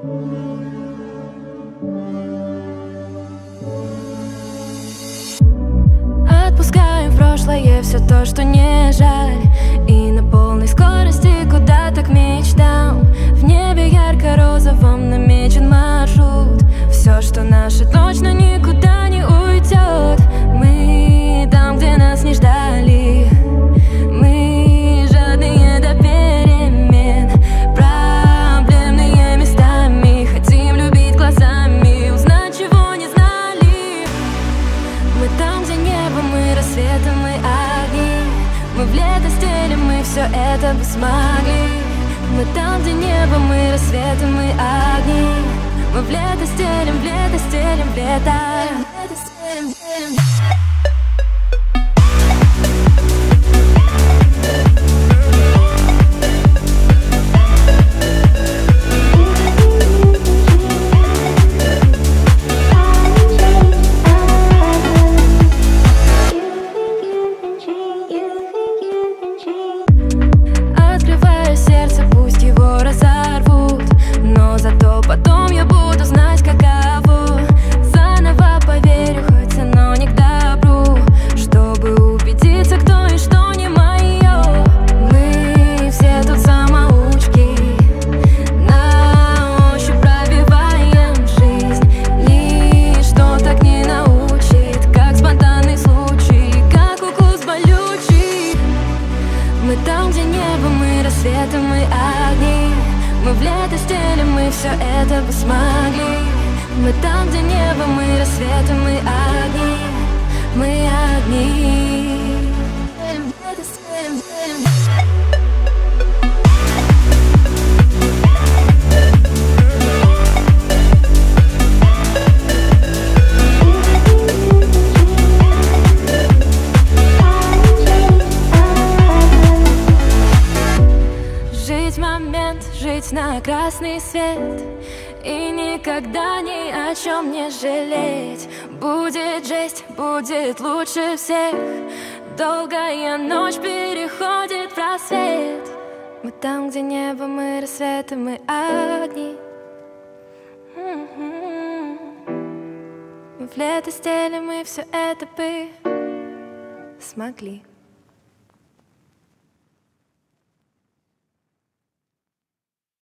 Отпускаем в прошлое все то, что не жаль, и на полной скорости куда-то к мечтам. В небе ярко-розовом намечен маршрут. Все, что наше, точно никуда не уйдет. Мы там, где нас не ждали. Мы жадные до перемен, проблемные местами. Хотим любить глазами, узнать, чего не знали. Мы там, где небо, мы рассветы, мы огни. Мы в лето стелим, мы все это бы смогли. Мы там, где небо, мы рассветы, мы огни. Мы в лето стелим, в лето стелим, в лето. Открываю сердце, пусть его разорвут, но зато потом я буду знать, каково. Заново поверю, хоть оно не к добру, чтобы убедиться, кто и что не мое. Мы все тут самоучки, на ощупь пробиваем жизнь. Ничто так не научит, как спонтанный случай, как укус болючий. Мы там, где небо, мы рассветы, мы огни. Мы в лето стелим, мы все это бы смогли. Мы там, где небо, мы рассветы, мы огни. Мы огни. Жить момент, жить на красный свет, и никогда ни о чем не жалеть. Будет жесть, будет лучше всех. Долгая ночь переходит в рассвет. Мы там, где небо, мы рассветы, мы огни. Мы в лето стелим, мы все это бы смогли.